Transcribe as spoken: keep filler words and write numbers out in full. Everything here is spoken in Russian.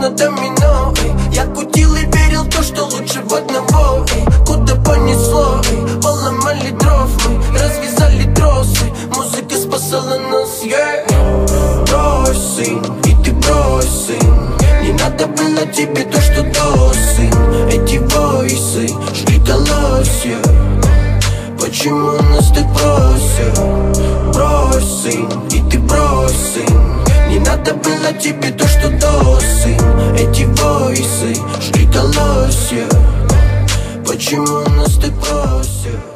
словно домино, эй. Я кутил и верил то, что лучше в одного, эй. Куда понесло, эй. Поломали дров мы, развязали тросы. Музыка спасала нас, yeah. Брось, сын, и ты брось, сын. Не надо было тебе то, что до, сын. Эти войсы жгли колосья. Почему нас так бросят? Брось, сын, и ты брось, сын. Не надо было тебе то, что до, сын. Эти войсы жгли колосья. Почему нас так бросят?